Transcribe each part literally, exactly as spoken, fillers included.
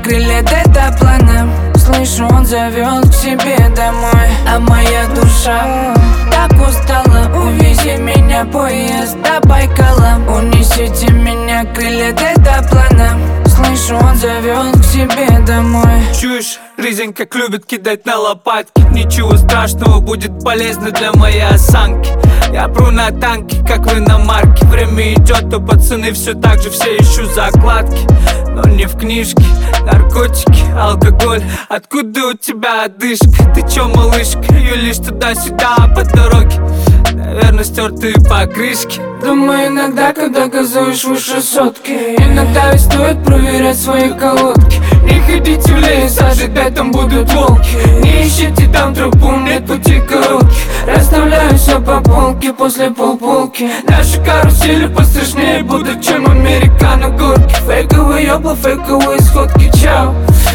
крылья дельтаплана. Слышу, он зовет к себе домой. А моя душа так устала. Увези меня, поезд до Байкала. Унесите меня, крылья дельтаплана. Слышу, он зовет к себе домой. Чуешь, жизнь как любит кидать на лопатки. Ничего страшного, будет полезно для моей осанки. Я пру на танки, как вы на марке. Время идет, то пацаны все так же все ищут закладки. Но не в книжке, наркотики, алкоголь. Откуда у тебя одышка? Ты чё, малышка? Юлишь туда-сюда по дороге. Наверное, стертые покрышки. Думаю иногда, когда газуешь выше сотки. Иногда ведь стоит проверять свои колодки. Не ходите в лес, ожидать там будут волки. Не ищите там тропу, нет пути коротких. Расставляю все по полке после полполки. Наши карусели пострашнее будут, чем американо горки. Фейковые ёбла, фейковые сходки, чао.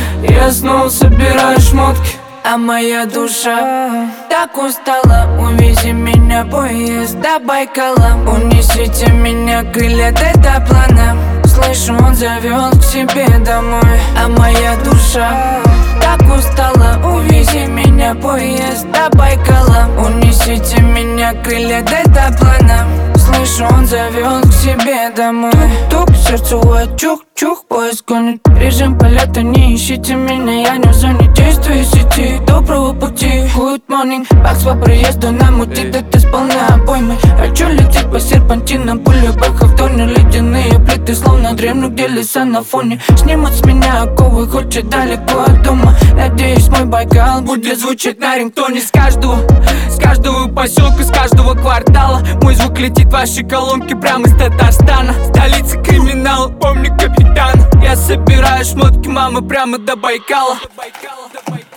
Я снова собираю шмотки. А моя душа так устала. Увези меня, поезд до Байкала. Унесите меня, крылья дельтаплана. Слышу, он зовет к себе домой. А моя душа так устала. Увези меня, поезд до Байкала. Унесите меня, крылья дельтаплана. Слышу, он зовет к себе домой. Тук-тук, сердцевой чух-чух, поезд гонит. Режим полета, не ищите меня, я не в зоне действия сети. Доброго пути, good morning. Бакс по проезду намутит, это сполна обоймы. Хочу лететь по серпантинам, пули бэхов тонер. Ледяные плиты, словно дремнут, где леса на фоне. Снимут с меня оковы, хоть далеко от дома. Надеюсь, мой Байкал будет звучать на рингтоне. С каждого, с каждого поселка, с каждого квартала. Мой звук летит в ваши колонки прямо из Татарстана. Столица криминала, помни капитана. Я собираю шмотки, мамы, прямо до Байкала.